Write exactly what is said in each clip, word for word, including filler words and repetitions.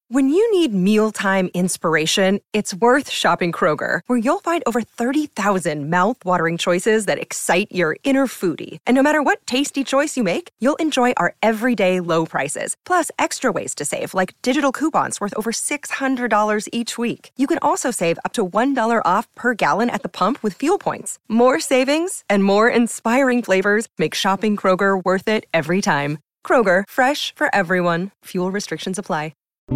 When you need mealtime inspiration, it's worth shopping Kroger, where you'll find over thirty thousand mouth-watering choices that excite your inner foodie. And no matter what tasty choice you make, you'll enjoy our everyday low prices, plus extra ways to save, like digital coupons worth over six hundred dollars each week. You can also save up to one dollar off per gallon at the pump with fuel points. More savings and more inspiring flavors make shopping Kroger worth it every time. Kroger, fresh for everyone. Fuel restrictions apply.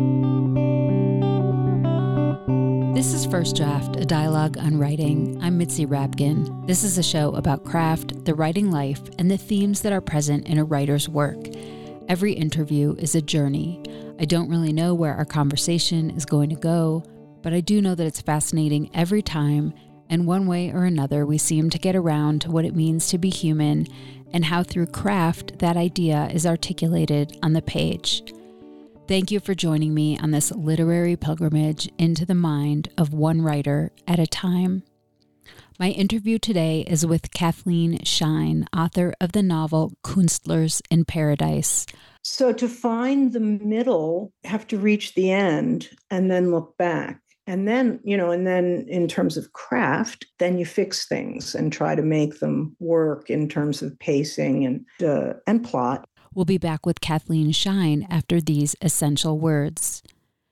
This is First Draft, a dialogue on writing. I'm Mitzi Rapkin. This is a show about craft, the writing life, and the themes that are present in a writer's work. Every interview is a journey. I don't really know where our conversation is going to go, but I do know that it's fascinating every time, and one way or another we seem to get around to what it means to be human and how through craft that idea is articulated on the page. Thank you for joining me on this literary pilgrimage into the mind of one writer at a time. My interview today is with Kathleen Shine, author of the novel Künstlers in Paradise. So to find the middle, you have to reach the end and then look back. And then, you know, and then in terms of craft, then you fix things and try to make them work in terms of pacing and uh, and plot. We'll be back with Kathleen Shine after these essential words.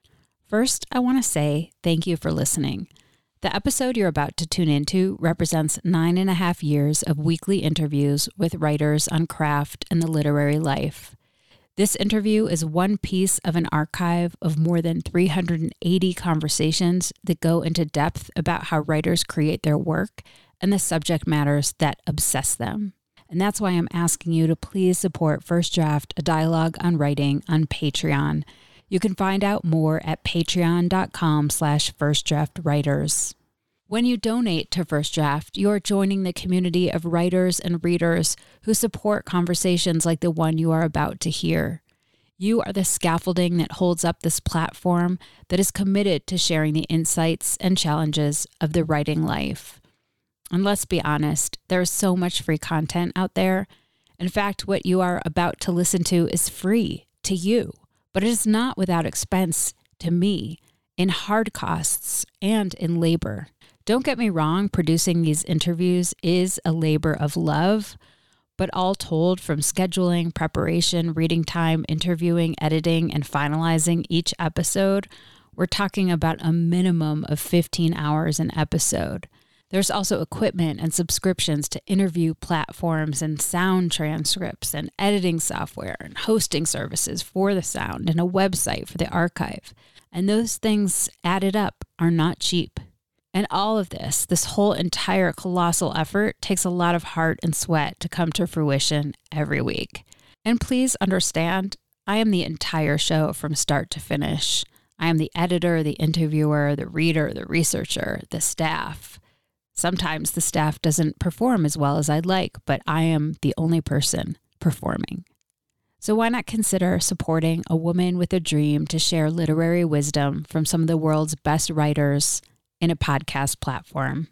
First, I want to say thank you for listening. The episode you're about to tune into represents nine and a half years of weekly interviews with writers on craft and the literary life. This interview is one piece of an archive of more than three hundred eighty conversations that go into depth about how writers create their work and the subject matters that obsess them. And that's why I'm asking you to please support First Draft, a dialogue on writing on Patreon. You can find out more at patreon.com slash firstdraftwriters. When you donate to First Draft, you're joining the community of writers and readers who support conversations like the one you are about to hear. You are the scaffolding that holds up this platform that is committed to sharing the insights and challenges of the writing life. And let's be honest, there is so much free content out there. In fact, what you are about to listen to is free to you, but it is not without expense to me in hard costs and in labor. Don't get me wrong, producing these interviews is a labor of love, but all told, from scheduling, preparation, reading time, interviewing, editing, and finalizing each episode, we're talking about a minimum of fifteen hours an episode. There's also equipment and subscriptions to interview platforms and sound transcripts and editing software and hosting services for the sound and a website for the archive. And those things added up are not cheap. And all of this, this whole entire colossal effort, takes a lot of heart and sweat to come to fruition every week. And please understand, I am the entire show from start to finish. I am the editor, the interviewer, the reader, the researcher, the staff. Sometimes the staff doesn't perform as well as I'd like, but I am the only person performing. So why not consider supporting a woman with a dream to share literary wisdom from some of the world's best writers in a podcast platform?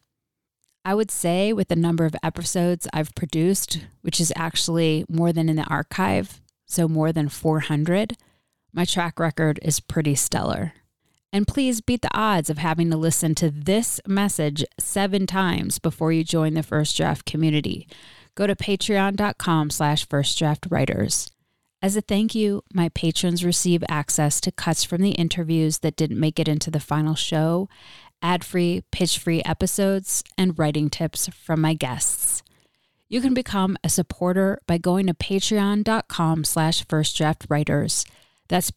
I would say with the number of episodes I've produced, which is actually more than in the archive, so more than four hundred, my track record is pretty stellar. And please beat the odds of having to listen to this message seven times before you join the First Draft community. Go to patreon.com slash firstdraftwriters. As a thank you, my patrons receive access to cuts from the interviews that didn't make it into the final show, ad-free, pitch-free episodes, and writing tips from my guests. You can become a supporter by going to patreon.com slash firstdraftwriters. That's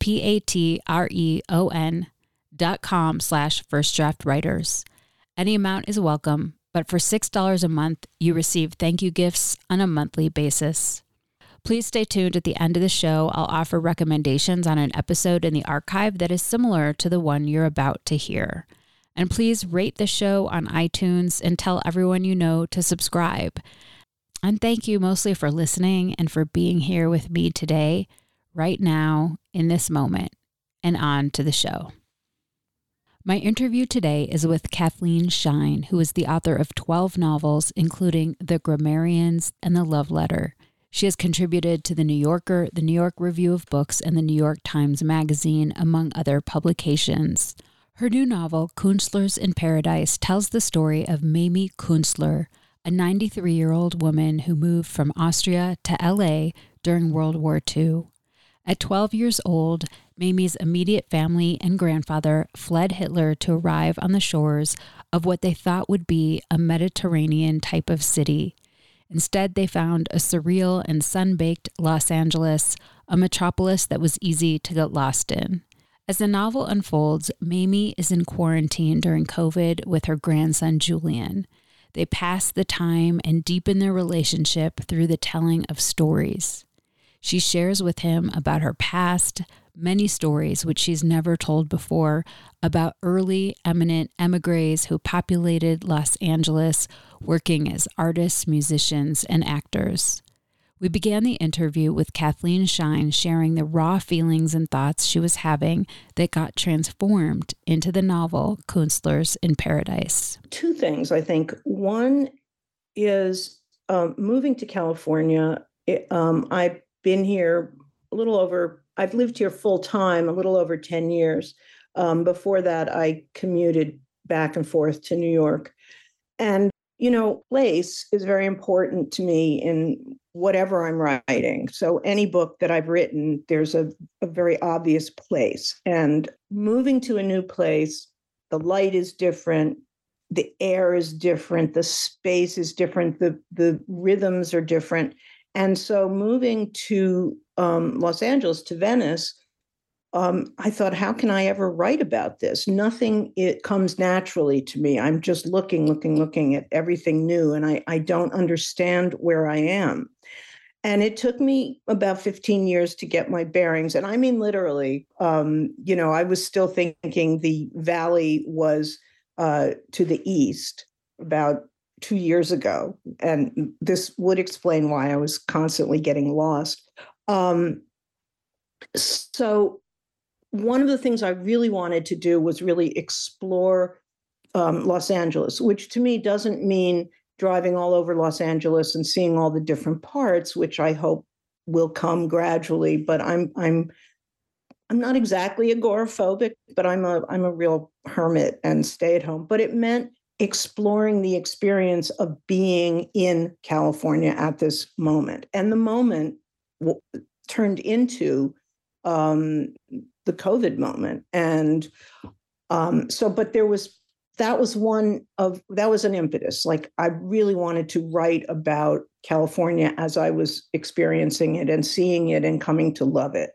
P-A-T-R-E-O-N dot com slash firstdraftwriters. Any amount is welcome, but for six dollars a month, you receive thank you gifts on a monthly basis. Please stay tuned. At the end of the show, I'll offer recommendations on an episode in the archive that is similar to the one you're about to hear. And please rate the show on iTunes and tell everyone you know to subscribe. And thank you mostly for listening and for being here with me today, right now, in this moment, and on to the show. My interview today is with Kathleen Shine, who is the author of twelve novels, including The Grammarians and The Love Letter. She has contributed to The New Yorker, The New York Review of Books, and The New York Times Magazine, among other publications. Her new novel, Kunstler's in Paradise, tells the story of Mamie Kunstler, a ninety-three-year-old woman who moved from Austria to L A during World War Two. At twelve years old, Mamie's immediate family and grandfather fled Hitler to arrive on the shores of what they thought would be a Mediterranean type of city. Instead, they found a surreal and sun-baked Los Angeles, a metropolis that was easy to get lost in. As the novel unfolds, Mamie is in quarantine during COVID with her grandson, Julian. They pass the time and deepen their relationship through the telling of stories. She shares with him about her past, many stories which she's never told before, about early eminent emigres who populated Los Angeles, working as artists, musicians, and actors. We began the interview with Kathleen Shine sharing the raw feelings and thoughts she was having that got transformed into the novel Kunstler's in Paradise. Two things, I think. One is um, moving to California. It, um, I've been here a little over, I've lived here full time, a little over ten years. Um, before that, I commuted back and forth to New York. And, you know, place is very important to me in whatever I'm writing. So any book that I've written, there's a, a very obvious place. And moving to a new place, the light is different, the air is different, the space is different, the, the rhythms are different. And so moving to um, Los Angeles, to Venice, um, I thought, how can I ever write about this? Nothing, it comes naturally to me. I'm just looking, looking, looking at everything new, and I, I don't understand where I am. And it took me about fifteen years to get my bearings. And I mean, literally, um, you know, I was still thinking the valley was uh, to the east about two years ago. And this would explain why I was constantly getting lost. Um, so one of the things I really wanted to do was really explore um, Los Angeles, which to me doesn't mean driving all over Los Angeles and seeing all the different parts, which I hope will come gradually. But I'm I'm I'm not exactly agoraphobic, but I'm a I'm a real hermit and stay at home. But it meant exploring the experience of being in California at this moment, and the moment w- turned into um, the COVID moment, and um, so. But there was. That was one of, that was an impetus. Like I really wanted to write about California as I was experiencing it and seeing it and coming to love it.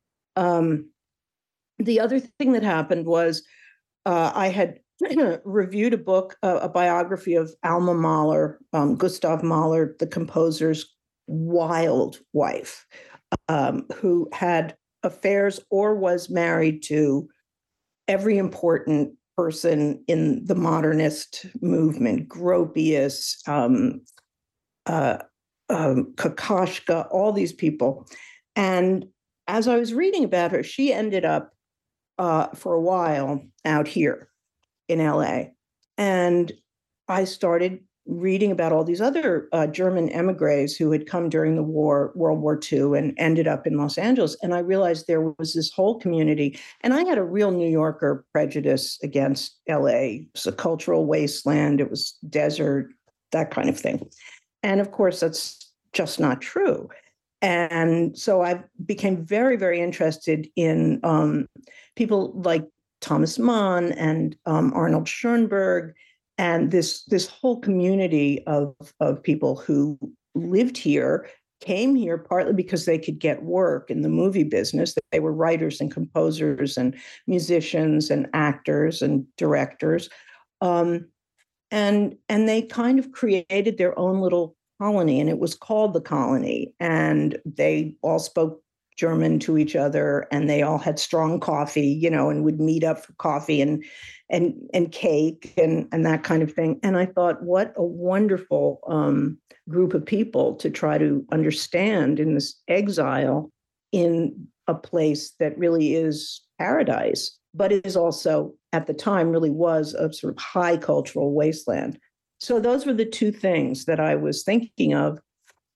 Um, the other thing that happened was uh, I had reviewed a book, uh, a biography of Alma Mahler, um, Gustav Mahler, the composer's wild wife, um, who had affairs or was married to every important person in the modernist movement, Gropius, um, uh, um, Kokoschka, all these people. And as I was reading about her, she ended up uh, for a while out here in L A. And I started reading about all these other uh, German emigres who had come during the war, World War Two, and ended up in Los Angeles. And I realized there was this whole community. And I had a real New Yorker prejudice against L A. It was a cultural wasteland. It was desert, that kind of thing. And of course, that's just not true. And so I became very, very interested in um, people like Thomas Mann and um, Arnold Schoenberg, and this this whole community of, of people who lived here, came here partly because they could get work in the movie business. They were writers and composers and musicians and actors and directors. Um, and, and they kind of created their own little colony, and it was called the Colony. And they all spoke German to each other, and they all had strong coffee, you know, and would meet up for coffee and and and cake and and that kind of thing. And I thought, what a wonderful um, group of people to try to understand in this exile in a place that really is paradise, but it is also at the time really was a sort of high cultural wasteland. So those were the two things that I was thinking of.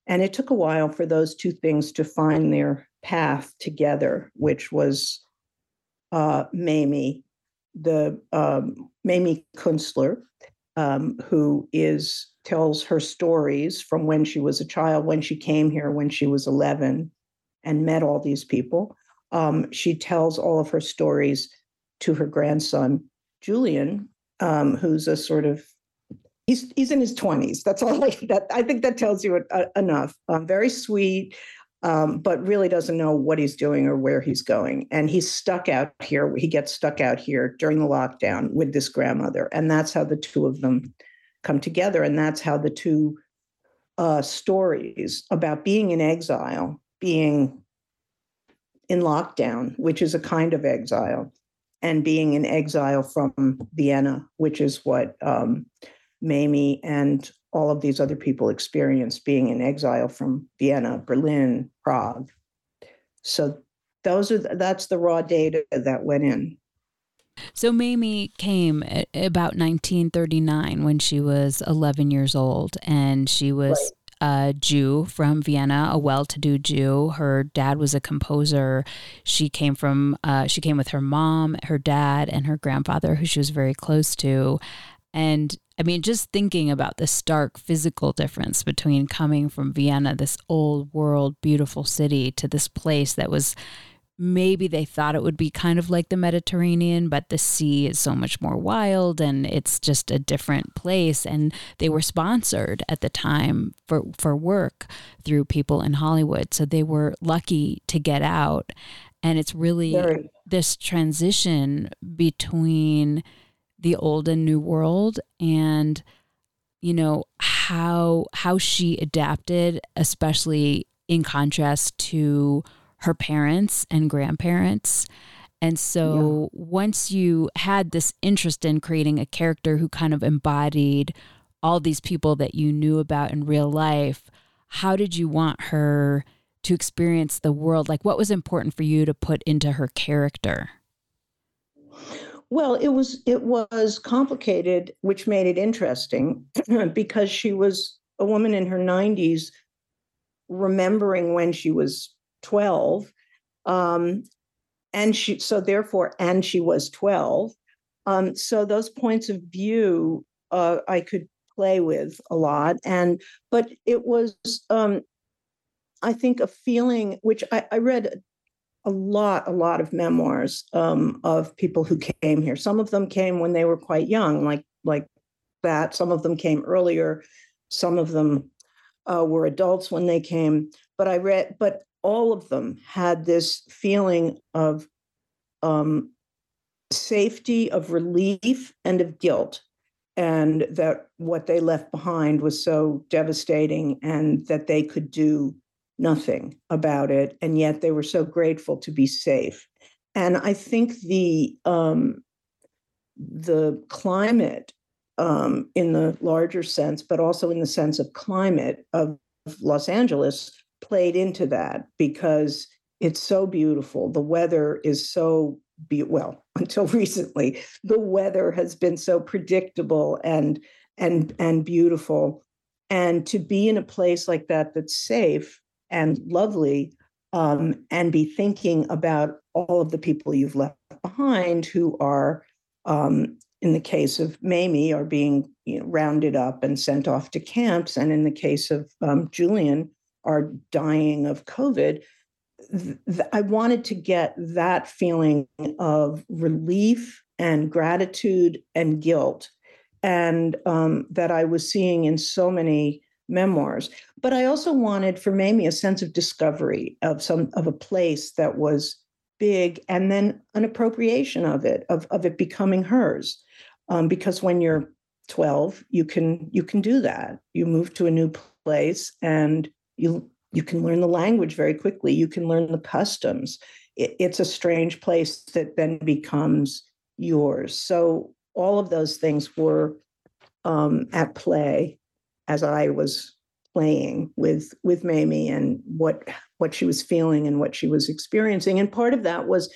And it took a while for those two things to find their path together, which was uh, Mamie, the um, Mamie Kunstler, um, who is tells her stories from when she was a child, when she came here, when she was eleven, and met all these people. Um, she tells all of her stories to her grandson, Julian, um, who's a sort of he's he's in his twenties. That's all I that I think that tells you uh, enough. Um, very sweet, um, but really doesn't know what he's doing or where he's going. And he's stuck out here. He gets stuck out here during the lockdown with this grandmother, and that's how the two of them come together. And that's how the two uh, stories about being in exile, being in lockdown, which is a kind of exile, and being in exile from Vienna, which is what um, Mamie and all of these other people experienced, being in exile from Vienna, Berlin, Prague. So those are that's the raw data that went in. So Mamie came at about nineteen thirty-nine when she was eleven years old, and she was right. a Jew from Vienna, a well-to-do Jew. Her dad was a composer. She came from uh, she came with her mom, her dad, and her grandfather, who she was very close to. And I mean, just thinking about the stark physical difference between coming from Vienna, this old world, beautiful city, to this place that was maybe they thought it would be kind of like the Mediterranean, but the sea is so much more wild and it's just a different place. And they were sponsored at the time for, for work through people in Hollywood. So they were lucky to get out. And it's really Very. this transition between the old and new world, and, you know, how how she adapted, especially in contrast to her parents and grandparents. And so yeah. once you had this interest in creating a character who kind of embodied all these people that you knew about in real life, how did you want her to experience the world? Like, what was important for you to put into her character? Well, it was it was complicated, which made it interesting because she was a woman in her nineties, remembering when she was twelve, um, and she so therefore, and she was twelve. Um, so those points of view uh, I could play with a lot, and but it was um, I think a feeling which I, I read. a lot, a lot of memoirs um, of people who came here. Some of them came when they were quite young, like like that. Some of them came earlier. Some of them uh, were adults when they came. But I read, but all of them had this feeling of um, safety, of relief, and of guilt, and that what they left behind was so devastating, and that they could do nothing about it, and yet they were so grateful to be safe. And I think the um, the climate, um, in the larger sense, but also in the sense of climate of Los Angeles, played into that because it's so beautiful. The weather is so be- well until recently. The weather has been so predictable and and and beautiful, and to be in a place like that that's safe and lovely, um, and be thinking about all of the people you've left behind who are, um, in the case of Mamie, are being you know, rounded up and sent off to camps, and in the case of um, Julian, are dying of COVID. Th- th- I wanted to get that feeling of relief and gratitude and guilt, and um, that I was seeing in so many memoirs. But I also wanted for Mamie a sense of discovery of some of a place that was big, and then an appropriation of it, of, of it becoming hers. Um, because when you're twelve, you can you can do that. You move to a new place and you you can learn the language very quickly. You can learn the customs. It, it's a strange place that then becomes yours. So all of those things were um, at play as I was playing with with Mamie, and what what she was feeling and what she was experiencing. And part of that was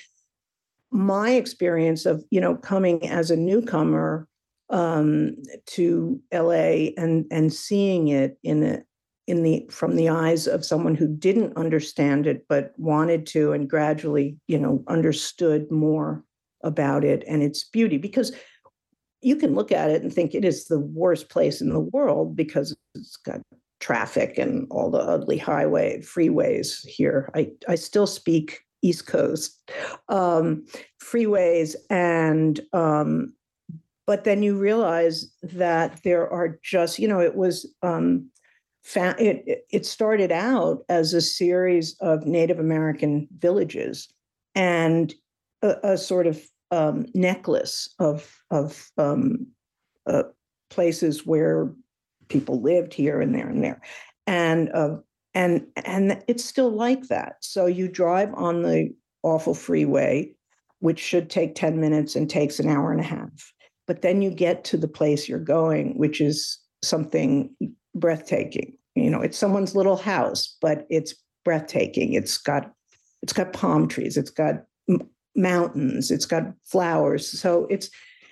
my experience of, you know, coming as a newcomer um, to L A and and seeing it in a in the from the eyes of someone who didn't understand it but wanted to, and gradually, you know, understood more about it and its beauty. Because you can look at it and think it is the worst place in the world because it's got traffic and all the ugly highway freeways here. I, I still speak East Coast um, freeways. And, um, but then you realize that there are just, you know, it was, um, fa- it, it started out as a series of Native American villages and a, a sort of um, necklace of, of um, uh, places where people lived here and there and there. And, uh, and, and it's still like that. So you drive on the awful freeway, which should take ten minutes and takes an hour and a half. But then you get to the place you're going, which is something breathtaking. You know, it's someone's little house, but it's breathtaking. It's got, it's got palm trees. It's got m- mountains. It's got flowers. So it's,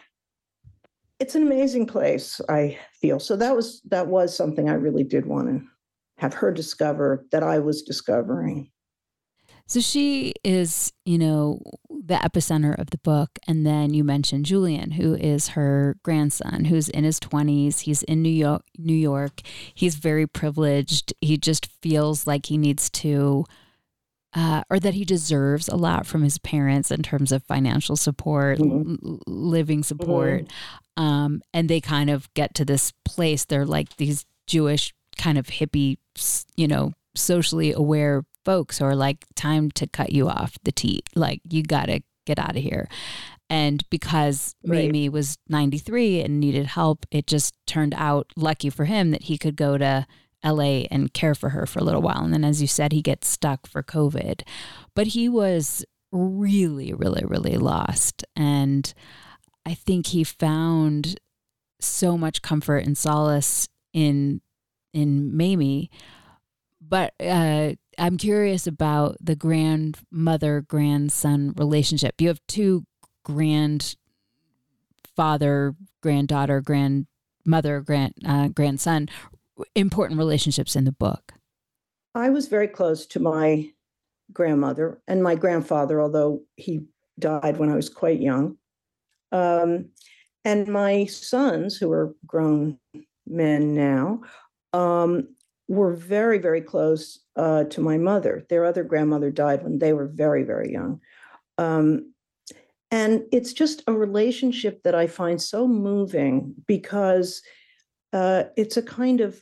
It's an amazing place, I feel. So that was that was something I really did want to have her discover that I was discovering. So she is, you know, the epicenter of the book. And then you mentioned Julian, who is her grandson, who's in his twenties. He's in New York, New York. He's very privileged. He just feels like he needs to, uh, or that he deserves a lot from his parents in terms of financial support, mm-hmm. l- living support. Mm-hmm. Um, and they kind of get to this place. They're like these Jewish kind of hippie, you know, socially aware folks who are like, time to cut you off the teat. Like, you got to get out of here. And because right. Mamie was ninety-three and needed help, it just turned out, lucky for him, that he could go to L A and care for her for a little while. And then, as you said, he gets stuck for COVID. But he was really, really, really lost. And I think he found so much comfort and solace in in Mamie. But uh, I'm curious about the grandmother-grandson relationship. You have two grandfather, granddaughter, grandmother, grand uh, grandson, important relationships in the book. I was very close to my grandmother and my grandfather, although he died when I was quite young. Um, and my sons, who are grown men now, um, were very, very close uh, to my mother. Their other grandmother died when they were very, very young. Um, and it's just a relationship that I find so moving because uh, it's a kind of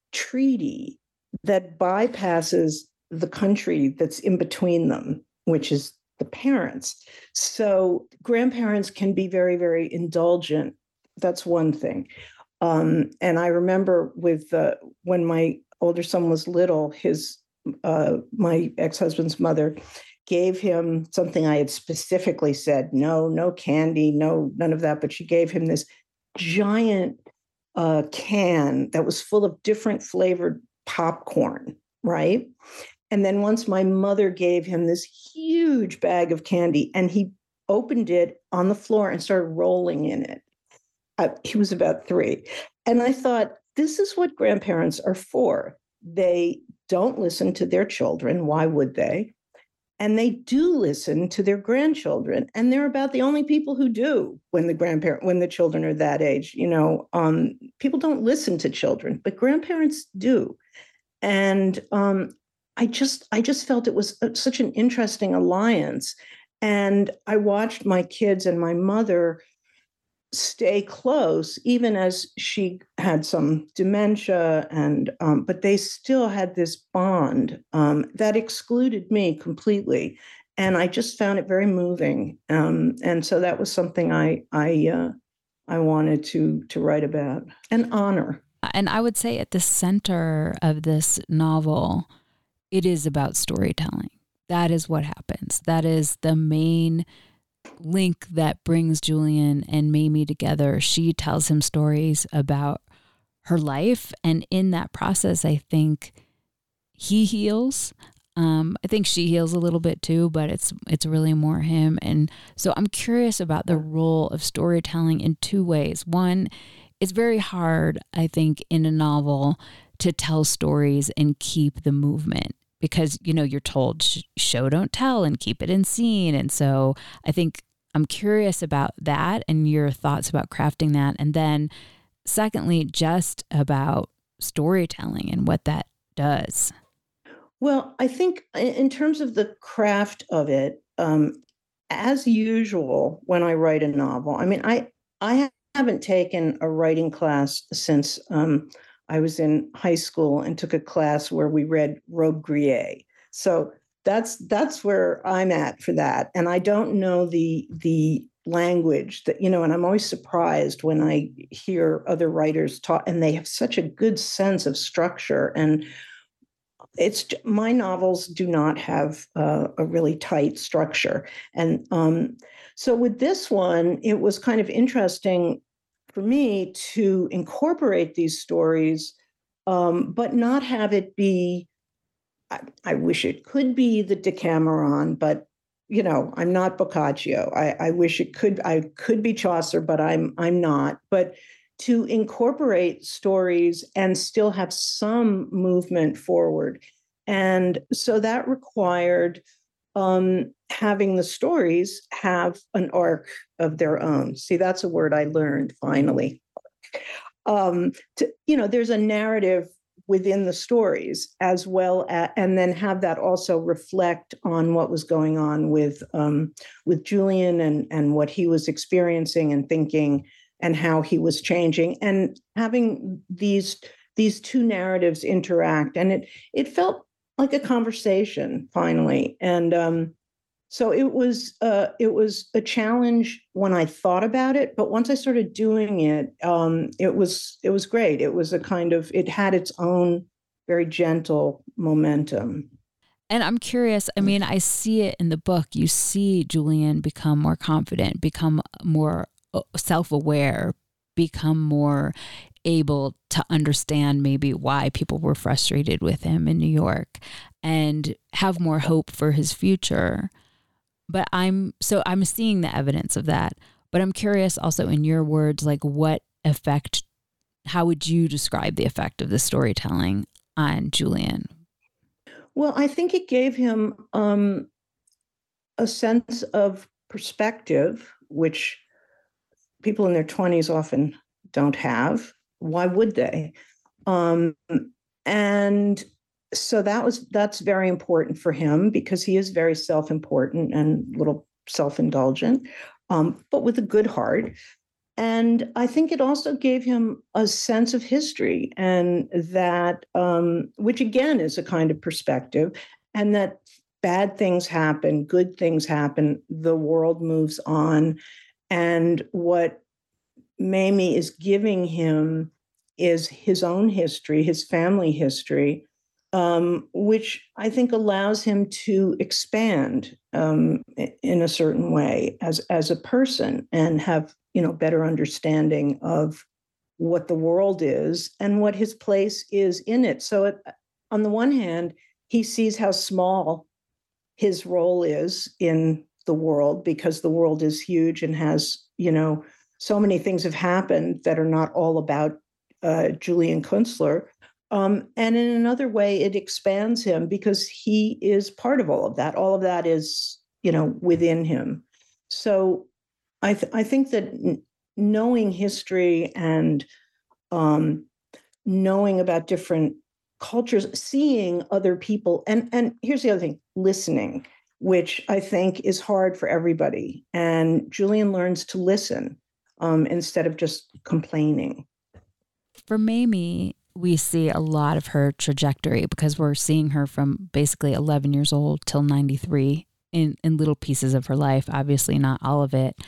treaty that bypasses the country that's in between them, which is the parents. So grandparents can be very, very indulgent. That's one thing. Um, and I remember with uh, when my older son was little, his uh, my ex-husband's mother gave him something I had specifically said, no, no candy, no, none of that. But she gave him this giant uh, can that was full of different flavored popcorn, right? And then once my mother gave him this huge bag of candy, and he opened it on the floor and started rolling in it. Uh, he was about three. And I thought, this is what grandparents are for. They don't listen to their children. Why would they? And they do listen to their grandchildren. And they're about the only people who do when the grandparent, when the children are that age. You know, um, people don't listen to children, but grandparents do. And um, I just, I just felt it was a, such an interesting alliance. And I watched my kids and my mother stay close, even as she had some dementia, and um, but they still had this bond um, that excluded me completely, and I just found it very moving. Um, and so that was something I I uh, I wanted to to write about and honor. And I would say at the center of this novel, it is about storytelling. That is what happens. That is the main link that brings Julian and Mamie together. She tells him stories about her life, and in that process, I think he heals. Um, I think she heals a little bit too, but it's it's really more him. And so I'm curious about the role of storytelling in two ways. One, it's very hard, I think, in a novel to tell stories and keep the movement? Because, you know, you're told sh- show, don't tell, and keep it in scene. And so I think I'm curious about that and your thoughts about crafting that. And then secondly, just about storytelling and what that does. Well, I think in terms of the craft of it, um, as usual, when I write a novel, I mean, I, I haven't taken a writing class since um, I was in high school and took a class where we read Robbe-Grillet. So that's that's where I'm at for that. And I don't know the the language that, you know, and I'm always surprised when I hear other writers talk, and they have such a good sense of structure. And it's my novels do not have uh, a really tight structure. And um, so with this one, it was kind of interesting for me to incorporate these stories, um, but not have it be, I, I wish it could be the Decameron, but you know, I'm not Boccaccio. I, I wish it could, I could be Chaucer, but I'm I'm not. But to incorporate stories and still have some movement forward. And so that required um, having the stories have an arc of their own. See, that's a word I learned finally. Um, to, you know, there's a narrative within the stories as well as, and then have that also reflect on what was going on with um, with Julian and and what he was experiencing and thinking and how he was changing, and having these these two narratives interact. And it it felt like a conversation finally. And um, so it was uh, it was a challenge when I thought about it, but once I started doing it, um, it was it was great. It was a kind of, it had its own very gentle momentum. And I'm curious, I mean, I see it in the book. You see Julian become more confident, become more self-aware, become more able to understand maybe why people were frustrated with him in New York and have more hope for his future. But I'm, so I'm seeing the evidence of that, but I'm curious also in your words, like what effect, how would you describe the effect of the storytelling on Julian? Well, I think it gave him um, a sense of perspective, which people in their twenties often don't have. Why would they? Um, and so that was that's very important for him because he is very self-important and a little self-indulgent, um, but with a good heart. And I think it also gave him a sense of history, and that, um, which again is a kind of perspective, and that bad things happen, good things happen, the world moves on. And what Mamie is giving him is his own history, his family history, um, which I think allows him to expand um, in a certain way as as a person and have, you know, better understanding of what the world is and what his place is in it. So it, on the one hand, he sees how small his role is in the world because the world is huge and has, you know, so many things have happened that are not all about uh, Julian Kunstler. Um, and in another way, it expands him because he is part of all of that. All of that is, you know, within him. So I, th- I think that n- knowing history and um, knowing about different cultures, seeing other people, and, and here's the other thing, listening, which I think is hard for everybody. And Julian learns to listen um, instead of just complaining. For Mamie, we see a lot of her trajectory because we're seeing her from basically eleven years old till ninety-three in, in little pieces of her life, obviously not all of it.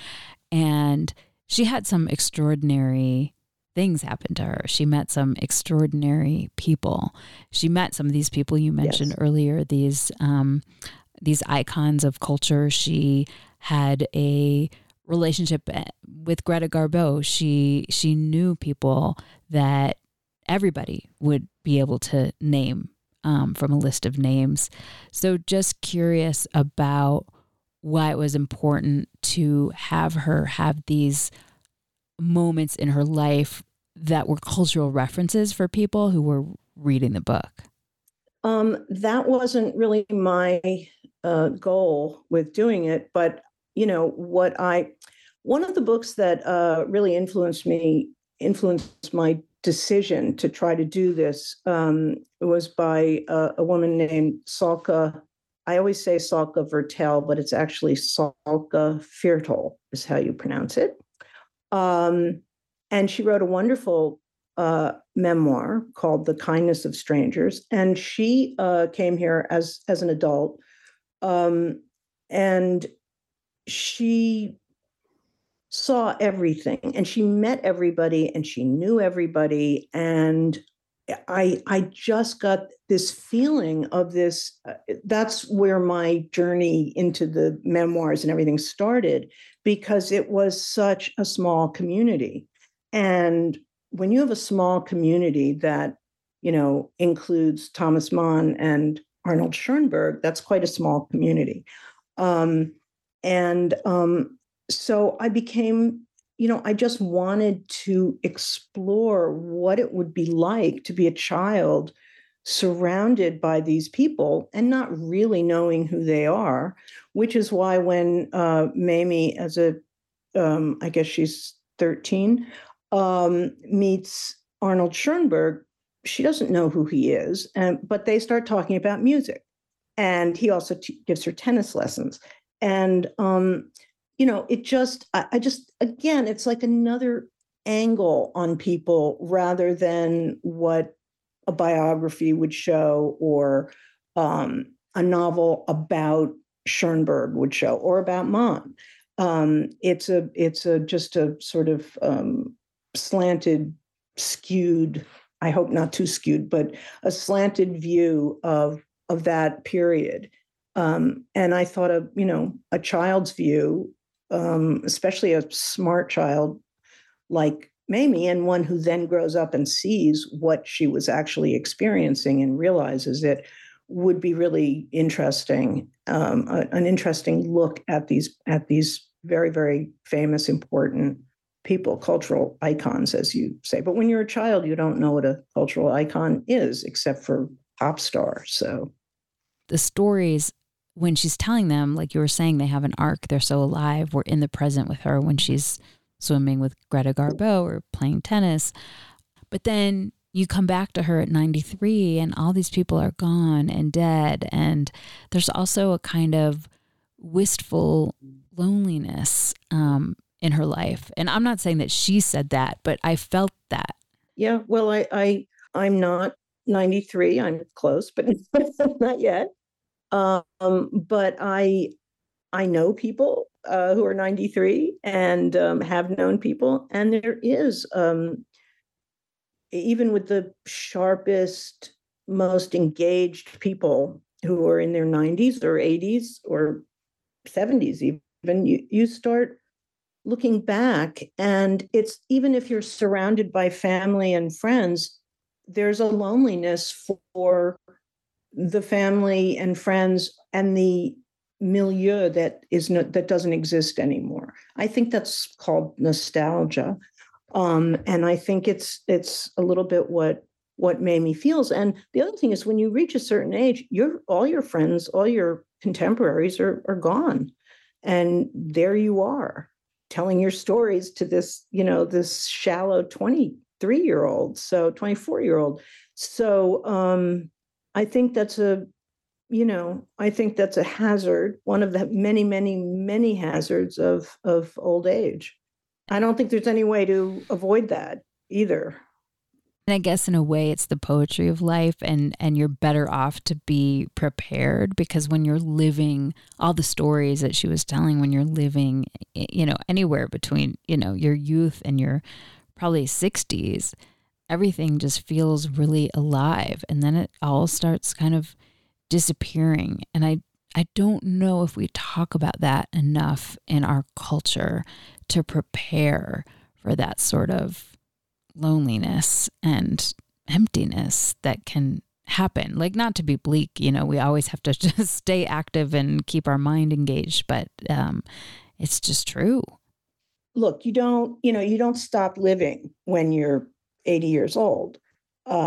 And she had some extraordinary things happen to her. She met some extraordinary people. She met some of these people you mentioned yes. earlier, these um, these icons of culture. She had a relationship with Greta Garbo. She she knew people that everybody would be able to name um, from a list of names. So just curious about why it was important to have her have these moments in her life that were cultural references for people who were reading the book? Um, that wasn't really my uh, goal with doing it, but you know what I, one of the books that uh, really influenced me, influenced my decision to try to do this um, was by a, a woman named Salka. I always say Salka Viertel, but it's actually Salka Viertel is how you pronounce it. Um, and she wrote a wonderful uh, memoir called The Kindness of Strangers. And she uh, came here as, as an adult. Um, and she saw everything and she met everybody and she knew everybody. And I, I just got this feeling of this. Uh, that's where my journey into the memoirs and everything started, because it was such a small community. And when you have a small community that, you know, includes Thomas Mann and Arnold Schoenberg, that's quite a small community. Um, and um, so I became, you know, I just wanted to explore what it would be like to be a child surrounded by these people and not really knowing who they are, which is why when uh, Mamie, as a, um, I guess she's thirteen, um, meets Arnold Schoenberg, she doesn't know who he is, and, but they start talking about music. And he also t- gives her tennis lessons. And, um, you know, it just, I, I just, again, it's like another angle on people rather than what a biography would show, or um, a novel about Schoenberg would show, or about Mann. Um, it's a, it's a just a sort of um, slanted, skewed, I hope not too skewed, but a slanted view of of that period. Um, and I thought of, you know, a child's view, um, especially a smart child like Mamie, and one who then grows up and sees what she was actually experiencing and realizes it, would be really interesting, um, a, an interesting look at these at these very, very famous, important people, cultural icons, as you say. But when you're a child, you don't know what a cultural icon is, except for pop star. So the stories, when she's telling them, like you were saying, they have an arc, they're so alive. We're in the present with her when she's swimming with Greta Garbo or playing tennis. But then you come back to her at ninety-three and all these people are gone and dead. And there's also a kind of wistful loneliness um, in her life. And I'm not saying that she said that, but I felt that. Yeah, well, I, I I'm not ninety-three. I'm close, but not yet. Um, but I I know people uh, who are ninety-three and um, have known people, and there is, um, even with the sharpest, most engaged people who are in their nineties or eighties or seventies, even you, you start looking back, and it's, even if you're surrounded by family and friends, there's a loneliness for the family and friends and the milieu that is no, that doesn't exist anymore. I think that's called nostalgia, um, and I think it's it's a little bit what what Mamie feels. And the other thing is, when you reach a certain age, your all your friends, all your contemporaries are are gone, and there you are telling your stories to this, you know, this shallow twenty-three year old, so twenty-four year old. So um, I think that's a, you know, I think that's a hazard, one of the many, many, many hazards of, of old age. I don't think there's any way to avoid that either. And I guess in a way it's the poetry of life, and, and you're better off to be prepared, because when you're living all the stories that she was telling, when you're living, you know, anywhere between, you know, your youth and your probably sixties, everything just feels really alive. And then it all starts kind of disappearing. And I, I don't know if we talk about that enough in our culture to prepare for that sort of loneliness and emptiness that can happen. Like, not to be bleak, you know, we always have to just stay active and keep our mind engaged, but um, it's just true. Look, you don't, you know, you don't stop living when you're eighty years old. Uh,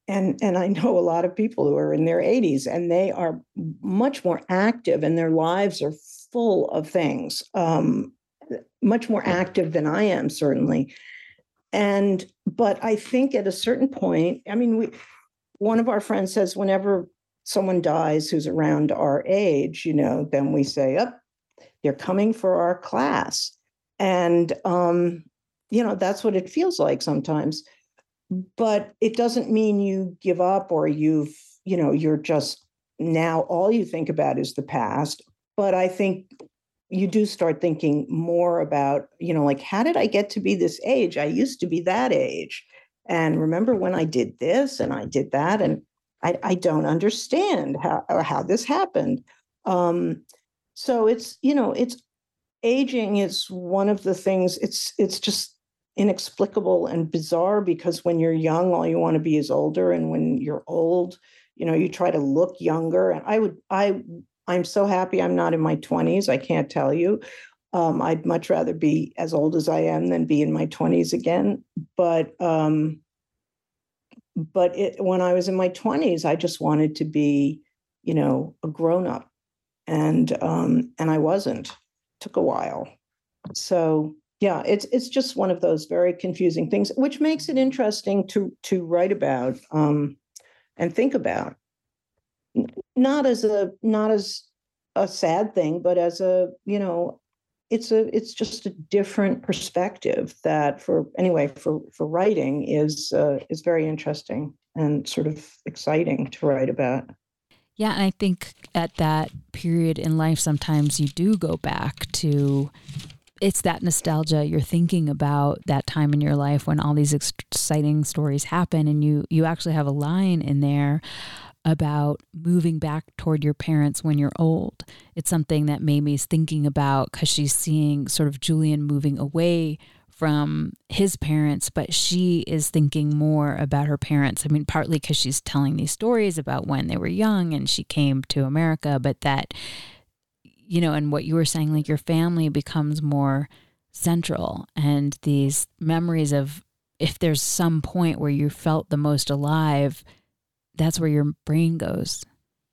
and and I know a lot of people who are in their eighties, and they are much more active, and their lives are full of things, um, much more active than I am, certainly. And but I think at a certain point, I mean, we one of our friends says whenever someone dies who's around our age, you know, then we say, "Up, oh, they're coming for our class," and um, you know, that's what it feels like sometimes. But it doesn't mean you give up or you've, you know, you're just now all you think about is the past. But I think you do start thinking more about, you know, like, how did I get to be this age? I used to be that age. And remember when I did this and I did that, and I, I don't understand how or how this happened. Um, so it's, you know, it's aging is one of the things, it's it's just inexplicable and bizarre, because when you're young, all you want to be is older. And when you're old, you know, you try to look younger. And I would, I, I'm so happy I'm not in my twenties. I can't tell you. Um, I'd much rather be as old as I am than be in my twenties again. But, um, but it, when I was in my twenties, I just wanted to be, you know, a grown up, and um, and I wasn't. It took a while. So yeah, it's it's just one of those very confusing things, which makes it interesting to to write about um, and think about. Not as a not as a sad thing, but as a, you know, it's a it's just a different perspective that, for anyway, for for writing is uh, is very interesting and sort of exciting to write about. Yeah, and I think at that period in life, sometimes you do go back to, it's that nostalgia. You're thinking about that time in your life when all these exciting stories happen, and you you actually have a line in there about moving back toward your parents when you're old. It's something that Mamie's thinking about because she's seeing sort of Julian moving away from his parents, but she is thinking more about her parents. I mean, partly because she's telling these stories about when they were young and she came to America, but that, you know, and what you were saying, like your family becomes more central, and these memories of, if there's some point where you felt the most alive, that's where your brain goes.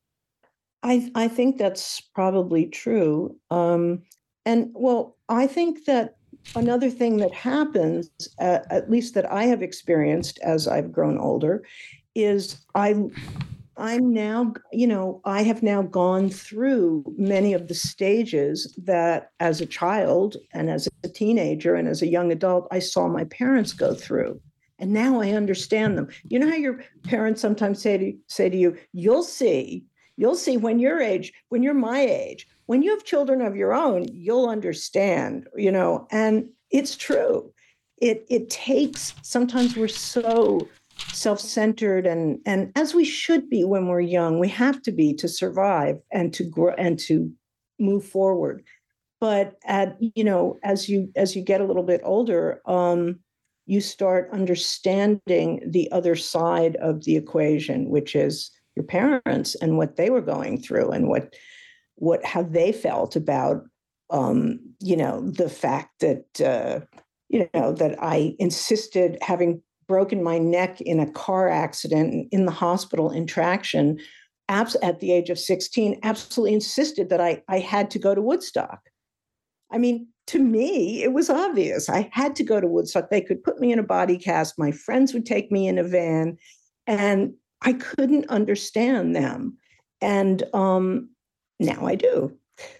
I I think that's probably true. Um, and well, I think that another thing that happens, uh, at least that I have experienced as I've grown older, is I I'm now, you know, I have now gone through many of the stages that as a child and as a teenager and as a young adult, I saw my parents go through. And now I understand them. You know how your parents sometimes say to, say to you, you'll see, you'll see when your age, when you're my age, when you have children of your own, you'll understand, you know, and it's true. It it takes, sometimes we're so self-centered, and and as we should be when we're young, we have to be to survive and to grow and to move forward. But at, you know, as you as you get a little bit older, um, you start understanding the other side of the equation, which is your parents and what they were going through, and what what how they felt about um, you know, the fact that uh, you know, that I insisted, having broken my neck in a car accident in the hospital in traction abs- at the age of sixteen, absolutely insisted that I I had to go to Woodstock. I mean, to me, it was obvious. I had to go to Woodstock. They could put me in a body cast. My friends would take me in a van, and I couldn't understand them. And um, now I do.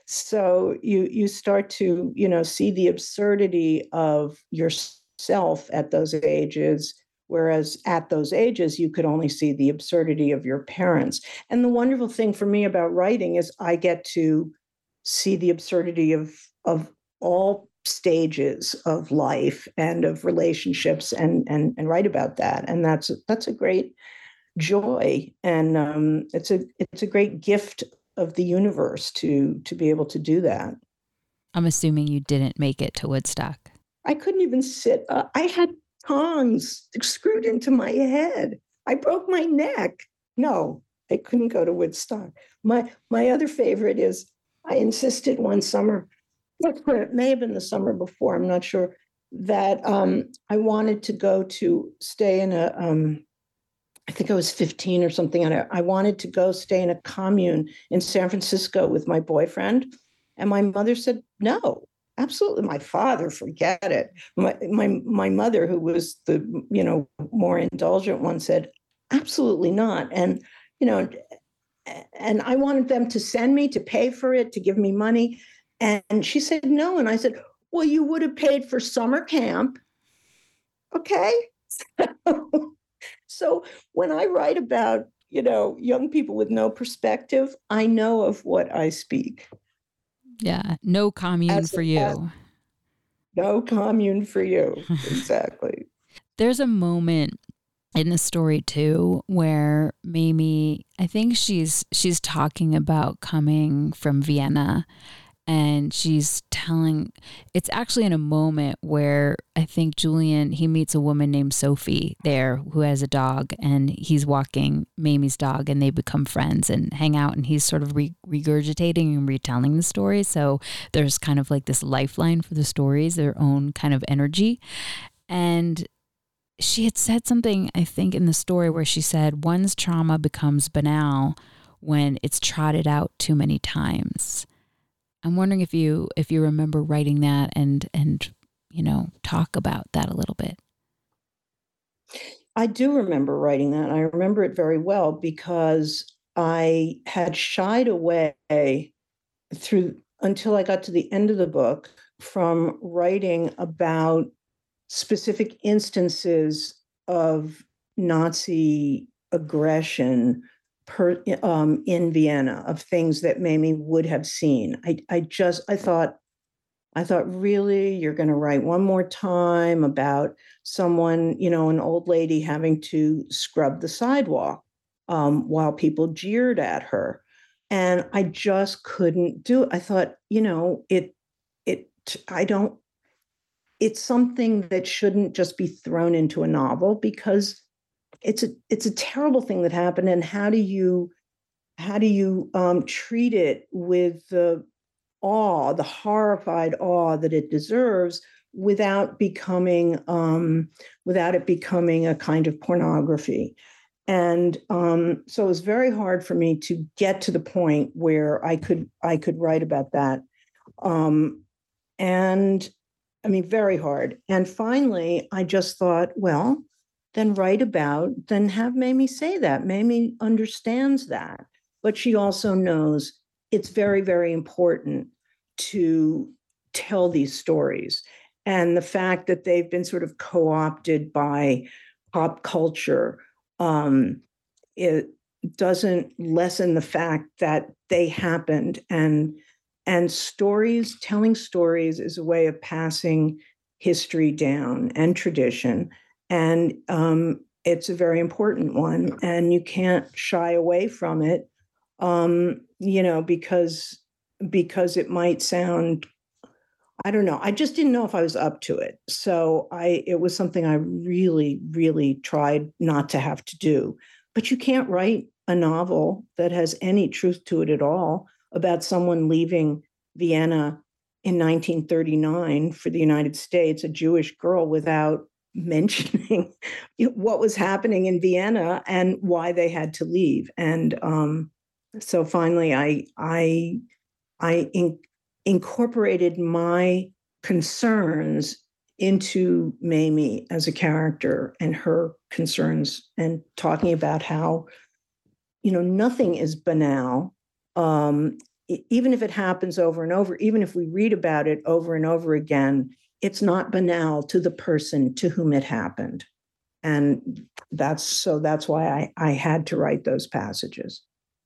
So you you start to, you know, see the absurdity of yourself at those ages, whereas at those ages you could only see the absurdity of your parents. And the wonderful thing for me about writing is I get to see the absurdity of of all stages of life and of relationships, and and and write about that. And that's that's a great joy, and um, it's a it's a great gift of the universe to to be able to do that. I'm assuming you didn't make it to Woodstock. I couldn't even sit. Uh, I had tongs screwed into my head. I broke my neck. No, I couldn't go to Woodstock. My my other favorite is, I insisted one summer, it may have been the summer before, I'm not sure, that um, I wanted to go to stay in a um, I think I was fifteen or something, and I, I wanted to go stay in a commune in San Francisco with my boyfriend. And my mother said, no, absolutely. My father, forget it. My, my, my mother, who was the, you know, more indulgent one, said, absolutely not. And, you know, and I wanted them to send me, to pay for it, to give me money. And she said, no. And I said, well, you would have paid for summer camp. Okay. So when I write about, you know, young people with no perspective, I know of what I speak. Yeah. No commune as, for you. As, no commune for you. Exactly. There's a moment in the story too, where Mamie, I think she's, she's talking about coming from Vienna, and she's telling, it's actually in a moment where I think Julian, he meets a woman named Sophie there who has a dog, and he's walking Mamie's dog, and they become friends and hang out, and he's sort of re- regurgitating and retelling the story. So there's kind of like this lifeline for the stories, their own kind of energy. And she had said something, I think, in the story where she said, one's trauma becomes banal when it's trotted out too many times. I'm wondering if you if you remember writing that and and you know talk about that a little bit. I do remember writing that. I remember it very well because I had shied away through until I got to the end of the book from writing about specific instances of Nazi aggression Per, um, in Vienna, of things that Mamie would have seen. I, I just, I thought, I thought, really, you're going to write one more time about someone, you know, an old lady having to scrub the sidewalk um, while people jeered at her. And I just couldn't do it. I thought, you know, it, it, I don't, it's something that shouldn't just be thrown into a novel, because it's a it's a terrible thing that happened. And how do you how do you um, treat it with the awe, the horrified awe that it deserves, without becoming um, without it becoming a kind of pornography? And um, so it was very hard for me to get to the point where I could I could write about that. Um, and I mean, very hard. And finally, I just thought, well, then write about, then have Mamie say that. Mamie understands that. But she also knows it's very, very important to tell these stories. And the fact that they've been sort of co-opted by pop culture, um, it doesn't lessen the fact that they happened. And, and stories, telling stories is a way of passing history down and tradition. And um, it's a very important one, and you can't shy away from it, um, you know, because because it might sound, I don't know. I just didn't know if I was up to it. So I, it was something I really, really tried not to have to do. But you can't write a novel that has any truth to it at all about someone leaving Vienna in nineteen thirty-nine for the United States, a Jewish girl, without mentioning what was happening in Vienna and why they had to leave. And um, so finally, I I I in, incorporated my concerns into Mamie as a character and her concerns, and talking about how, you know, nothing is banal. Um, even if it happens over and over, even if we read about it over and over again, it's not banal to the person to whom it happened. And that's so that's why I, I had to write those passages.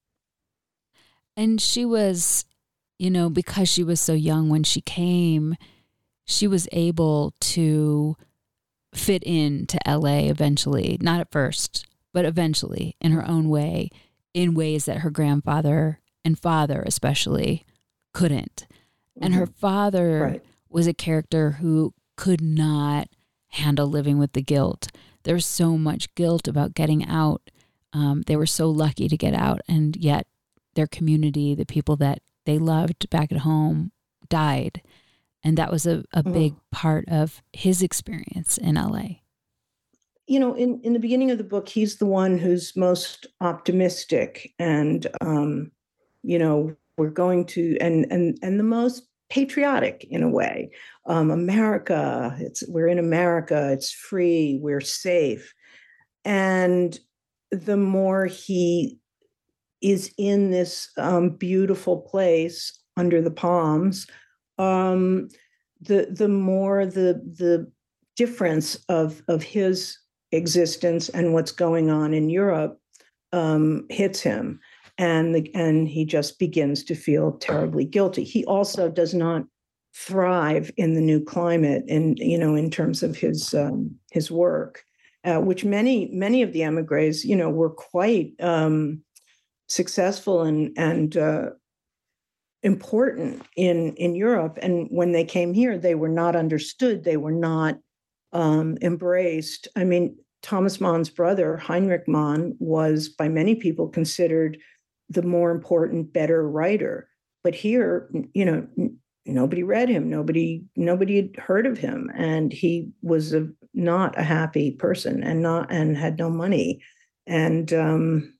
And she was, you know, because she was so young when she came, she was able to fit into L A eventually, not at first, but eventually in her own way, in ways that her grandfather and father especially couldn't. Mm-hmm. And her father right. was a character who could not handle living with the guilt. There was so much guilt about getting out. Um, they were so lucky to get out, and yet their community, the people that they loved back at home, died. And that was a, a mm. big part of his experience in L A. you know, in, in the beginning of the book, he's the one who's most optimistic and, um, you know, we're going to, and, and, and the most patriotic in a way. Um, America, it's, we're in America, it's free, we're safe. And the more he is in this um, beautiful place under the palms, um, the the more the the difference of of his existence and what's going on in Europe um, hits him, and the, and he just begins to feel terribly guilty. He also does not thrive in the new climate, in you know in terms of his um, his work, uh, which many many of the emigres you know were quite um, successful and and uh, important in in Europe. And when they came here, they were not understood. They were not um, embraced. I mean, Thomas Mann's brother, Heinrich Mann, was by many people considered the more important, better writer. But here, you know, n- nobody read him. Nobody, nobody had heard of him, and he was a, not a happy person, and not and had no money, and um,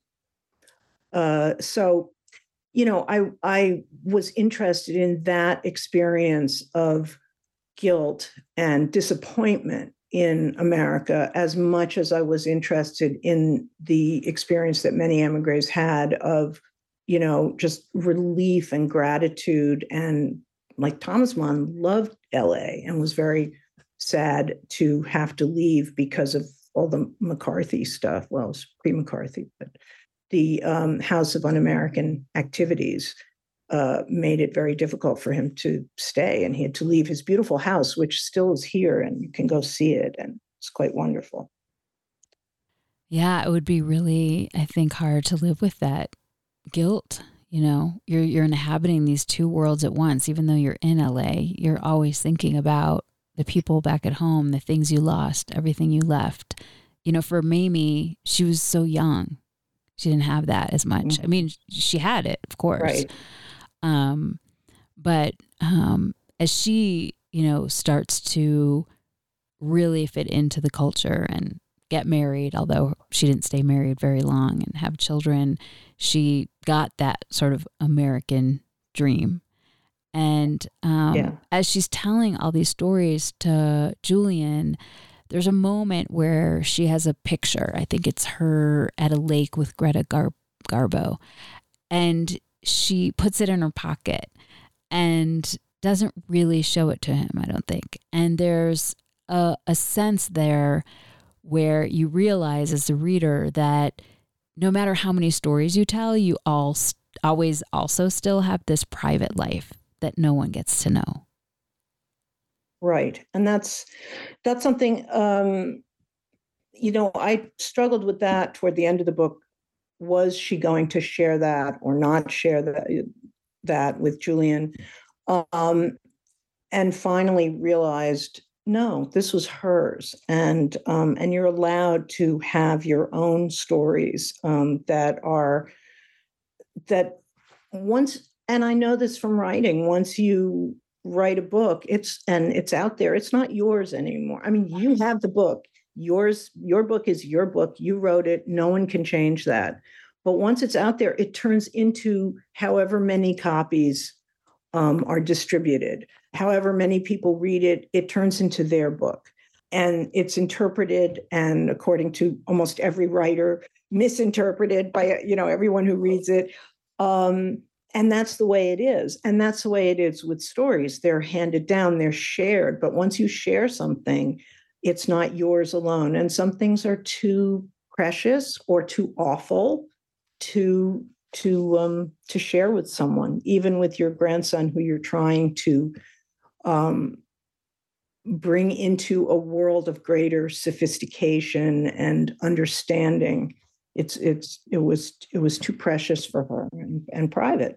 uh, so. You know, I I was interested in that experience of guilt and disappointment in America as much as I was interested in the experience that many emigres had of, you know, just relief and gratitude. And like Thomas Mann loved L A and was very sad to have to leave because of all the McCarthy stuff. Well, it was pre-McCarthy, but the um, House of Un-American Activities uh, made it very difficult for him to stay, and he had to leave his beautiful house, which still is here, and you can go see it, and it's quite wonderful. Yeah, it would be really, I think, hard to live with that guilt. You know, you're you're inhabiting these two worlds at once. Even though you're in L A, you're always thinking about the people back at home, the things you lost, everything you left. You know, for Mamie, she was so young. She didn't have that as much. I mean, she had it, of course. Right. Um, but um, as she, you know, starts to really fit into the culture and get married, although she didn't stay married very long, and have children, she got that sort of American dream. And um, yeah. as she's telling all these stories to Julian, there's a moment where she has a picture. I think it's her at a lake with Greta Gar- Garbo. And she puts it in her pocket and doesn't really show it to him, I don't think. And there's a, a sense there where you realize as a reader that no matter how many stories you tell, you all st- always also still have this private life that no one gets to know. Right. And that's that's something, um, you know, I struggled with that toward the end of the book. Was she going to share that or not share that, that with Julian? Um, and finally realized, no, this was hers. And um, and you're allowed to have your own stories um, that are, that once, and I know this from writing, once you write a book, it's and it's out there, it's not yours anymore. I mean, you have the book, yours, your book is your book, you wrote it, no one can change that. But once it's out there, it turns into however many copies um, are distributed, however many people read it, it turns into their book. And it's interpreted, and according to almost every writer, misinterpreted by, you know, everyone who reads it. Um, And that's the way it is. And that's the way it is with stories. They're handed down, they're shared. But once you share something, it's not yours alone. And some things are too precious or too awful to, to, um, to share with someone, even with your grandson who you're trying to um, bring into a world of greater sophistication and understanding. It's, it's, it was, it was too precious for her and, and private.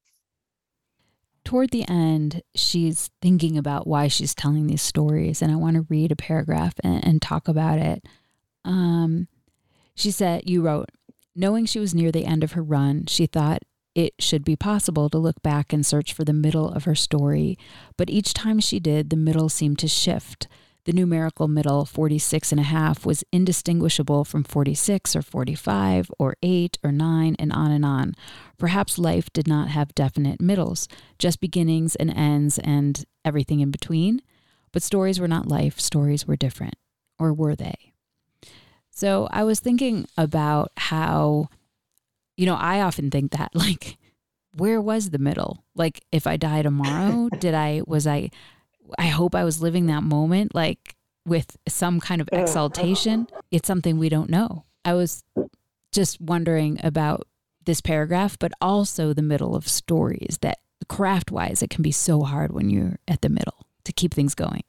Toward the end, she's thinking about why she's telling these stories, and I want to read a paragraph and, and talk about it. Um, she said, you wrote, knowing she was near the end of her run, she thought it should be possible to look back and search for the middle of her story, but each time she did, the middle seemed to shift. The numerical middle, forty-six and a half, was indistinguishable from forty-six or forty-five or eight or nine and on and on. Perhaps life did not have definite middles, just beginnings and ends and everything in between. But stories were not life. Stories were different. Or were they? So I was thinking about how, you know, I often think that, like, where was the middle? Like, if I die tomorrow, did I, was I... I hope I was living that moment, like with some kind of exaltation. It's something we don't know. I was just wondering about this paragraph, but also the middle of stories that craft wise, it can be so hard when you're at the middle to keep things going.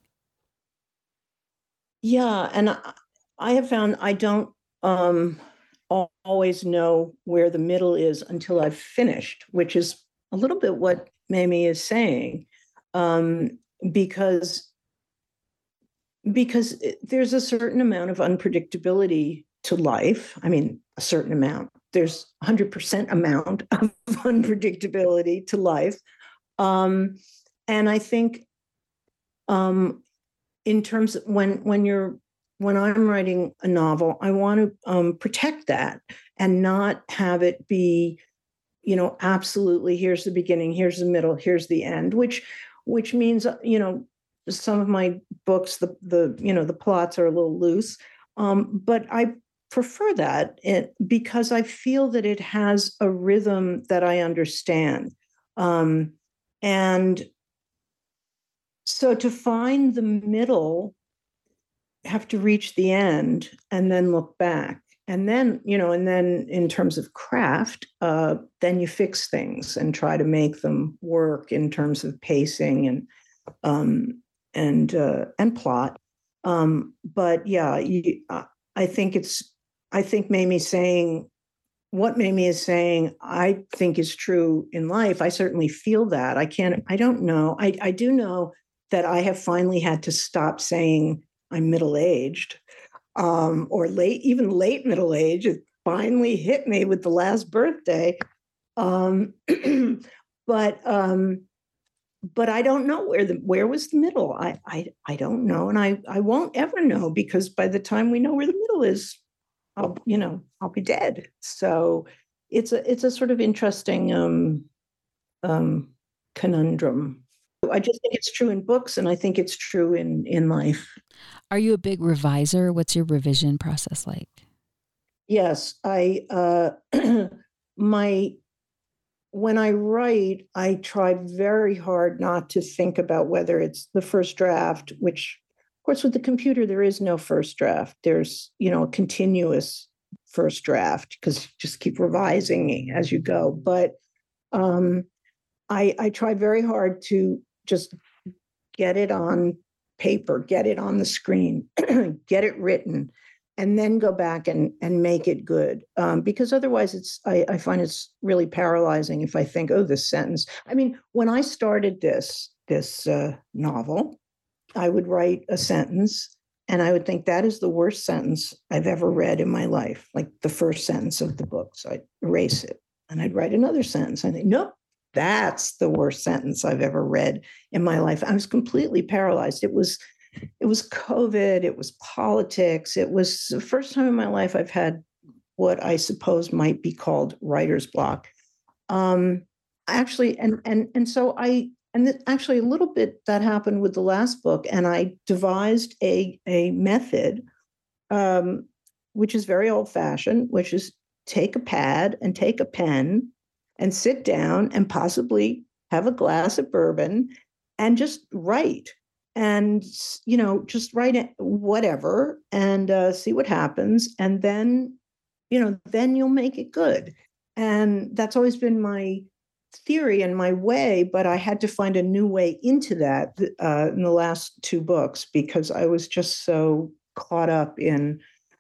Yeah. And I have found I don't um, always know where the middle is until I've finished, which is a little bit what Mamie is saying. Um, because because there's a certain amount of unpredictability to life. I mean, a certain amount. There's one hundred percent amount of unpredictability to life. Um, and I think um, in terms of when when you're when I'm writing a novel, I want to um, protect that and not have it be, you know, absolutely, here's the beginning, here's the middle, here's the end, which which means, you know, some of my books, the, the you know, the plots are a little loose. Um, but I prefer that it, because I feel that it has a rhythm that I understand. Um, and so to find the middle, have to reach the end and then look back. And then, you know, and then in terms of craft, uh, then you fix things and try to make them work in terms of pacing and um, and uh, and plot. Um, but yeah, you, uh, I think it's. I think Mamie's saying what Mamie is saying. I think is true in life. I certainly feel that. I can't. I don't know. I I do know that I have finally had to stop saying I'm middle-aged. Um, or late, even late middle age. It finally hit me with the last birthday. Um, but um, but I don't know where the where was the middle. I I I don't know, and I I won't ever know, because by the time we know where the middle is, I'll you know I'll be dead. So it's a it's a sort of interesting um, um, conundrum. I just think it's true in books, and I think it's true in in life. Are you a big reviser? What's your revision process like? Yes, I uh, my when I write, I try very hard not to think about whether it's the first draft, which, of course, with the computer there is no first draft. There's you know a continuous first draft because you just keep revising as you go. But um, I I try very hard to just get it on paper, get it on the screen, get it written, and then go back and, and make it good. Um, because otherwise it's, I, I find it's really paralyzing if I think, oh, this sentence. I mean, when I started this, this uh, novel, I would write a sentence and I would think that is the worst sentence I've ever read in my life. Like the first sentence of the book. So I'd erase it and I'd write another sentence. I think, nope. That's the worst sentence I've ever read in my life. I was completely paralyzed. It was, it was COVID. It was politics. It was the first time in my life I've had what I suppose might be called writer's block. Um, actually, and and and so I, and th- actually a little bit that happened with the last book, and I devised a a method, um, which is very old-fashioned, which is take a pad and take a pen and sit down and possibly have a glass of bourbon and just write and, you know, just write it, whatever, and uh, see what happens. And then, you know, then you'll make it good. And that's always been my theory and my way, but I had to find a new way into that uh, in the last two books because I was just so caught up in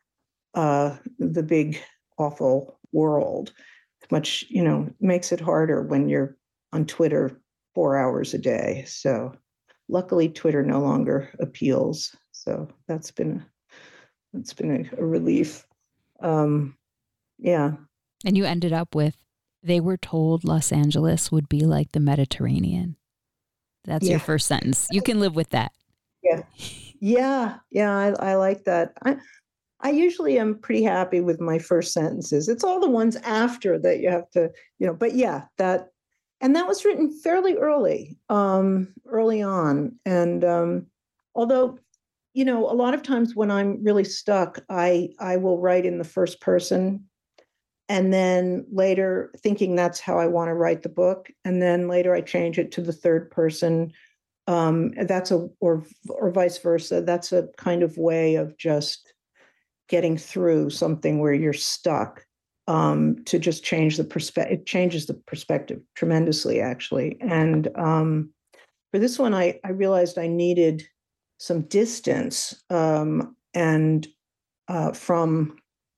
uh, the big, awful world. Much, you know, makes it harder when you're on Twitter four hours a day. So luckily Twitter no longer appeals. So that's been, that's been a, a relief. Um, yeah. And you ended up with, they were told Los Angeles would be like the Mediterranean. That's yeah. your first sentence. You can live with that. Yeah. Yeah, yeah, I, I like that. I, I usually am pretty happy with my first sentences. It's all the ones after that you have to, you know, but yeah, that, and that was written fairly early, um, early on. And um, although, you know, a lot of times when I'm really stuck, I I will write in the first person, and then later thinking that's how I want to write the book, and then later I change it to the third person. Um, that's a or or vice versa. That's a kind of way of just getting through something where you're stuck, um, to just change the perspective. It changes the perspective tremendously, actually. And um, for this one, I, I realized I needed some distance, um, and uh, from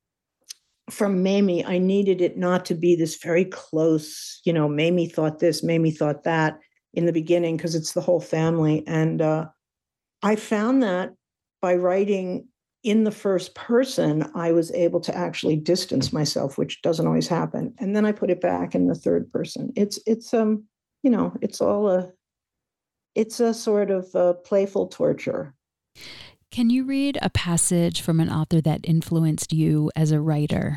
from Mamie, I needed it not to be this very close, you know, Mamie thought this, Mamie thought that in the beginning, because it's the whole family. And uh, I found that by writing in the first person, I was able to actually distance myself, which doesn't always happen. And then I put it back in the third person. It's it's um you know it's all a it's a sort of a playful torture. Can you read a passage from an author that influenced you as a writer?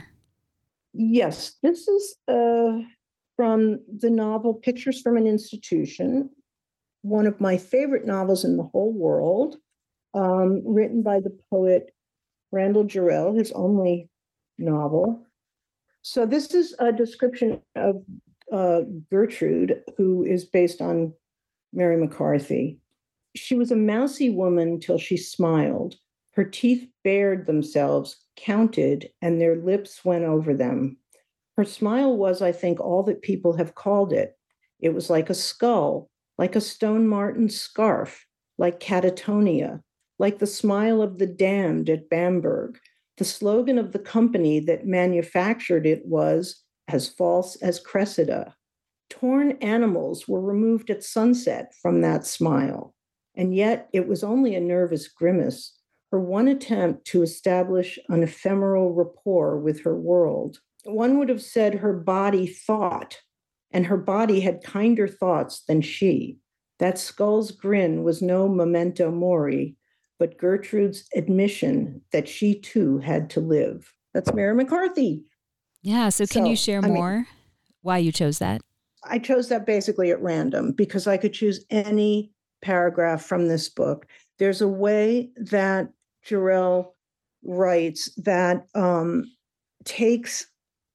Yes, this is uh, from the novel Pictures from an Institution, one of my favorite novels in the whole world, um, written by the poet Randall Jarrell, his only novel. So this is a description of uh, Gertrude, who is based on Mary McCarthy. She was a mousy woman till she smiled. Her teeth bared themselves, counted, and their lips went over them. Her smile was, I think, all that people have called it. It was like a skull, like a stone marten scarf, like catatonia, like the smile of the damned at Bamberg. The slogan of the company that manufactured it was as false as Cressida. Torn animals were removed at sunset from that smile, and yet it was only a nervous grimace, her one attempt to establish an ephemeral rapport with her world. One would have said her body thought, and her body had kinder thoughts than she. That skull's grin was no memento mori, but Gertrude's admission that she too had to live. That's Mary McCarthy. Yeah, so can So, you share I more mean, why you chose that? I chose that basically at random because I could choose any paragraph from this book. There's a way that Jarrell writes that um, takes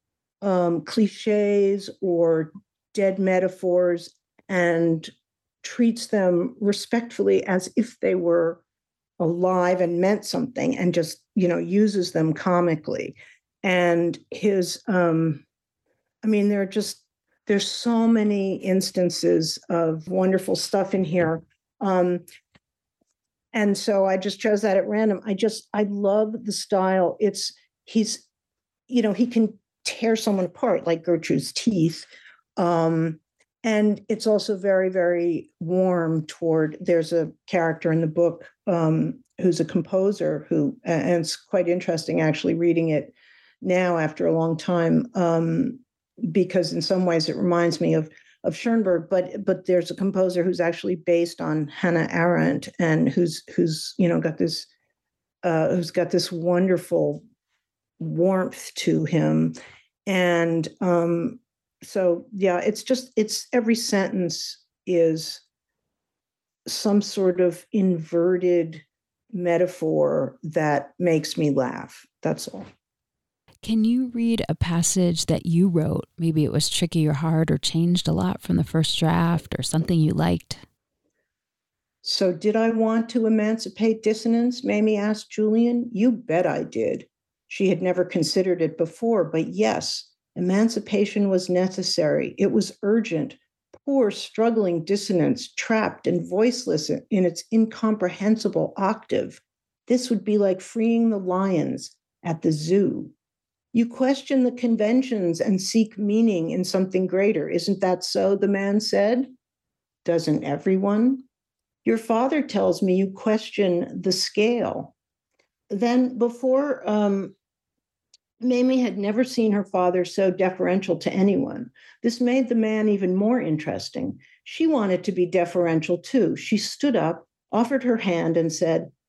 um, cliches or dead metaphors and treats them respectfully as if they were alive and meant something, and just, you know, uses them comically. And his, um, I mean, there are just, there's so many instances of wonderful stuff in here. Um, and so I just chose that at random. I just, I love the style. It's, he's, you know, he can tear someone apart like Gertrude's teeth. Um, and it's also very, very warm toward, there's a character in the book um, who's a composer who, and it's quite interesting actually reading it now after a long time, um, because in some ways it reminds me of of Schoenberg, but but there's a composer who's actually based on Hannah Arendt, and who's who's you know got this uh, who's got this wonderful warmth to him. And um, so yeah, it's just it's every sentence is some sort of inverted metaphor that makes me laugh. That's all. Can you read a passage that you wrote? Maybe it was tricky or hard or changed a lot from the first draft, or something you liked. So did I want to emancipate dissonance? Mamie asked Julian. You bet I did. She had never considered it before, but yes, emancipation was necessary. It was urgent. Poor, struggling dissonance, trapped and voiceless in its incomprehensible octave. This would be like freeing the lions at the zoo. You question the conventions and seek meaning in something greater. Isn't that so? The man said. Doesn't everyone? Your father tells me you question the scale. Then, before, um, Mamie had never seen her father so deferential to anyone. This made the man even more interesting. She wanted to be deferential too. She stood up, offered her hand, and said,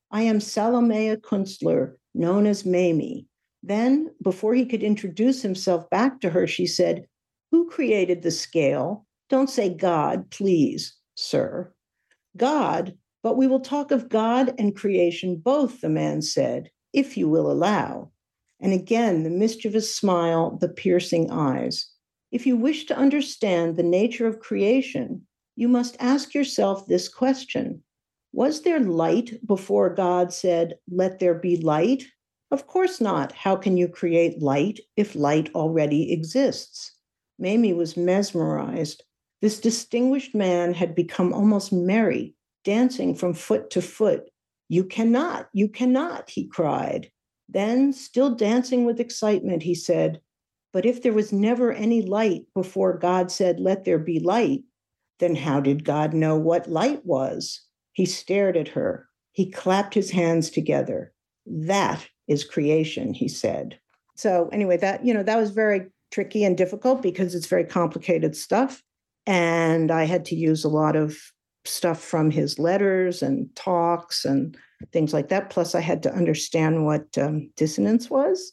I am Salomea Kunstler, known as Mamie. Then, before he could introduce himself back to her, she said, who created the scale? Don't say God, please, sir. God, but we will talk of God and creation both, the man said, if you will allow. And again, the mischievous smile, the piercing eyes. If you wish to understand the nature of creation, you must ask yourself this question. Was there light before God said, let there be light? Of course not. How can you create light if light already exists? Mamie was mesmerized. This distinguished man had become almost merry, dancing from foot to foot. You cannot, you cannot, he cried. Then, still dancing with excitement, he said, but if there was never any light before God said, let there be light, then how did God know what light was? He stared at her. He clapped his hands together. That is creation, he said. So anyway, that, you know, that was very tricky and difficult because it's very complicated stuff. And I had to use a lot of stuff from his letters and talks and things like that. Plus, I had to understand what um, dissonance was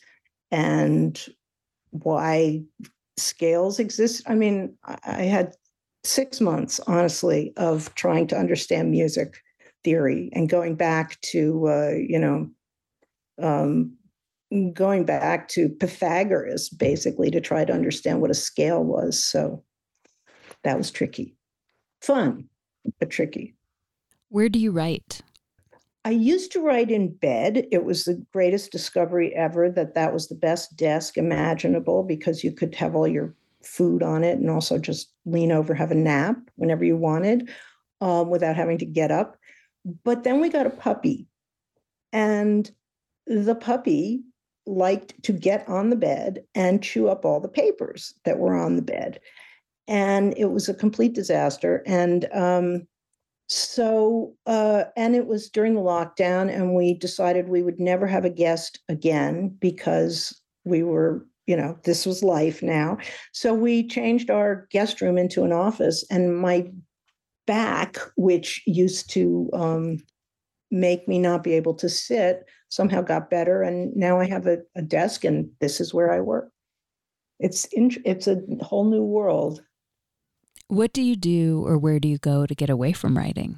and why scales exist. I mean, I had six months, honestly, of trying to understand music theory and going back to, uh, you know, um, going back to Pythagoras, basically, to try to understand what a scale was. So that was tricky. Fun, but tricky. Where do you write? I used to write in bed. It was the greatest discovery ever that that was the best desk imaginable because you could have all your food on it and also just lean over, have a nap whenever you wanted um, without having to get up. But then we got a puppy, and the puppy liked to get on the bed and chew up all the papers that were on the bed. And it was a complete disaster. And um, so, uh, and it was during the lockdown, and we decided we would never have a guest again because we were, you know, this was life now. So we changed our guest room into an office, and my back, which used to um, make me not be able to sit, somehow got better. And now I have a, a desk, and this is where I work. It's in, it's a whole new world. What do you do or where do you go to get away from writing?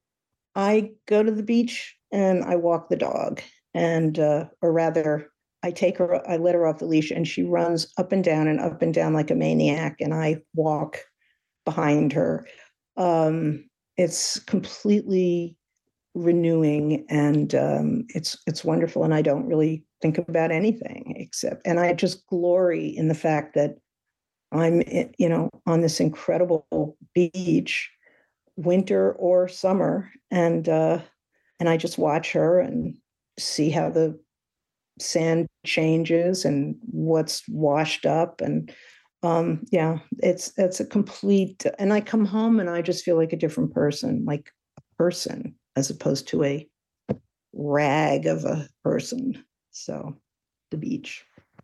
I go to the beach and I walk the dog, and uh, or rather, I take her, I let her off the leash, and she runs up and down and up and down like a maniac, and I walk behind her. Um, it's completely renewing, and um, it's it's wonderful. And I don't really think about anything except, and I just glory in the fact that I'm, you know, on this incredible beach, winter or summer, and uh, and I just watch her and see how the sand changes and what's washed up, and um, yeah, it's it's a complete. And I come home and I just feel like a different person, like a person as opposed to a rag of a person. So, the beach.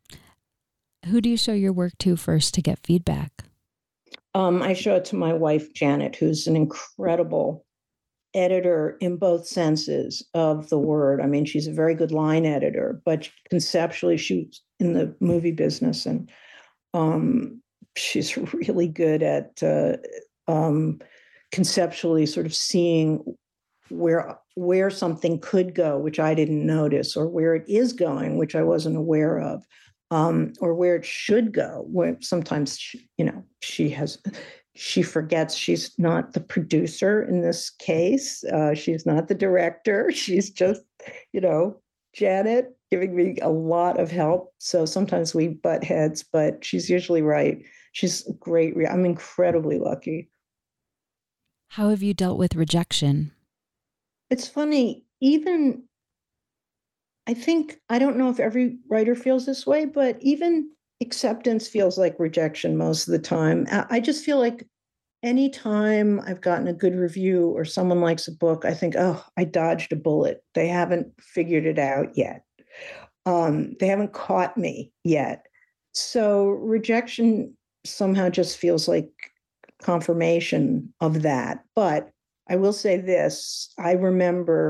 Who do you show your work to first to get feedback? Um, I show it to my wife, Janet, who's an incredible editor in both senses of the word. I mean, she's a very good line editor, but conceptually, she's in the movie business, and um, she's really good at uh, um, conceptually sort of seeing where where something could go, which I didn't notice, or where it is going, which I wasn't aware of. Um, or where it should go, where sometimes, she, you know, she has, she forgets she's not the producer in this case. Uh, she's not the director. She's just, you know, Janet giving me a lot of help. So sometimes we butt heads, but she's usually right. She's great. I'm incredibly lucky. How have you dealt with rejection? It's funny, even I think, I don't know if every writer feels this way, but even acceptance feels like rejection most of the time. I just feel like anytime I've gotten a good review or someone likes a book, I think, oh, I dodged a bullet. They haven't figured it out yet. Um, they haven't caught me yet. So rejection somehow just feels like confirmation of that. But I will say this, I remember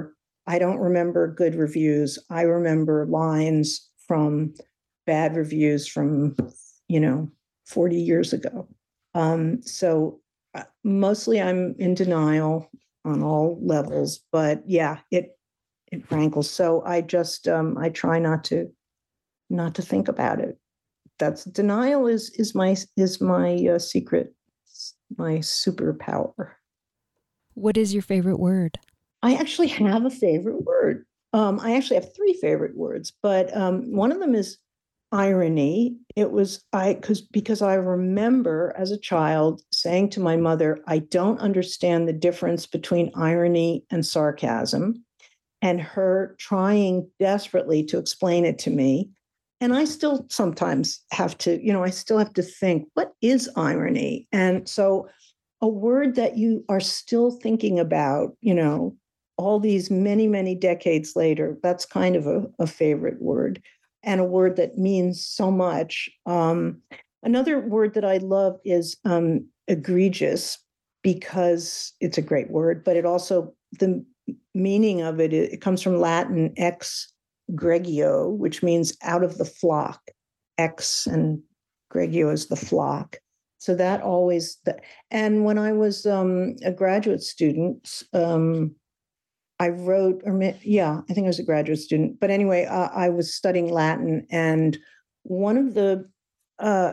I don't remember good reviews. I remember lines from bad reviews from, you know, forty years ago. Um, so uh, mostly I'm in denial on all levels, but yeah, it, it rankles. So I just, um, I try not to, not to think about it. That's denial is, is my, is my uh, secret, my superpower. What is your favorite word? I actually have a favorite word. Um, I actually have three favorite words, but um, one of them is irony. It was I because because I remember as a child saying to my mother, I don't understand the difference between irony and sarcasm, and her trying desperately to explain it to me. And I still sometimes have to, you know, I still have to think, what is irony? And so a word that you are still thinking about, you know, all these many, many decades later, that's kind of a, a favorite word, and a word that means so much. Um, another word that I love is um, egregious, because it's a great word, but it also, the meaning of it, it comes from Latin ex gregio, which means out of the flock. Ex and gregio is the flock. So that always, the, and when I was um, a graduate student, um, I wrote, or yeah, I think I was a graduate student. But anyway, uh, I was studying Latin, and one of the, uh,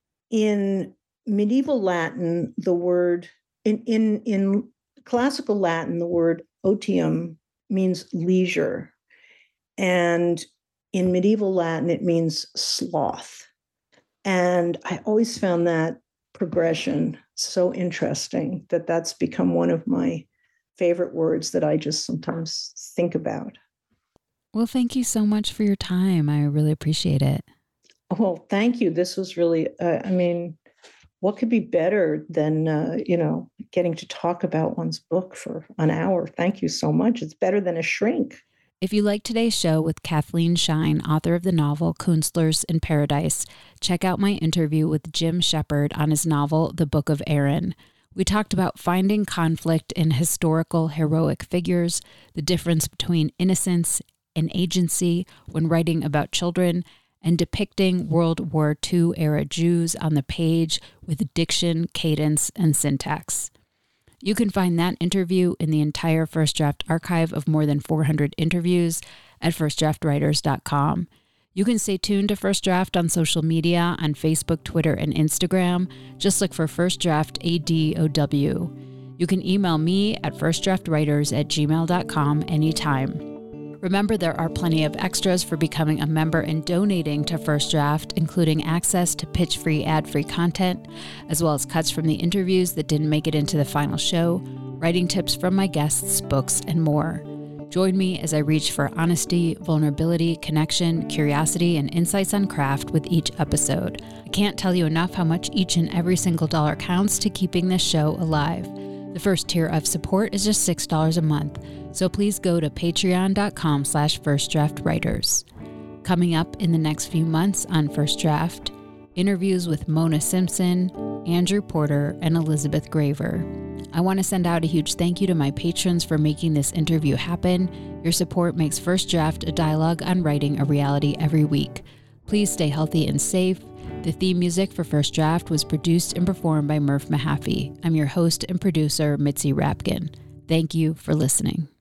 in medieval Latin, the word, in, in, in classical Latin, the word otium means leisure. And in medieval Latin, it means sloth. And I always found that progression so interesting, that that's become one of my favorite words that I just sometimes think about. Well, thank you so much for your time. I really appreciate it. Well, thank you. This was really, uh, I mean, what could be better than, uh, you know, getting to talk about one's book for an hour? Thank you so much. It's better than a shrink. If you like today's show with Kathleen Shine, author of the novel Counselors in Paradise, check out my interview with Jim Shepard on his novel The Book of Erin. We talked about finding conflict in historical heroic figures, the difference between innocence and agency when writing about children, and depicting World War Two era Jews on the page with diction, cadence, and syntax. You can find that interview in the entire First Draft archive of more than four hundred interviews at first draft writers dot com. You can stay tuned to First Draft on social media on Facebook, Twitter, and Instagram. Just look for First Draft A D O W. You can email me at first draft writers at gmail dot com anytime. Remember, there are plenty of extras for becoming a member and donating to First Draft, including access to pitch-free, ad-free content, as well as cuts from the interviews that didn't make it into the final show, writing tips from my guests, books, and more. Join me as I reach for honesty, vulnerability, connection, curiosity, and insights on craft with each episode. I can't tell you enough how much each and every single dollar counts to keeping this show alive. The first tier of support is just six dollars a month, so please go to patreon dot com slash first draft writers. Coming up in the next few months on First Draft, interviews with Mona Simpson, Andrew Porter, and Elizabeth Graver. I want to send out a huge thank you to my patrons for making this interview happen. Your support makes First Draft a dialogue on writing a reality every week. Please stay healthy and safe. The theme music for First Draft was produced and performed by Murph Mahaffey. I'm your host and producer, Mitzi Rapkin. Thank you for listening.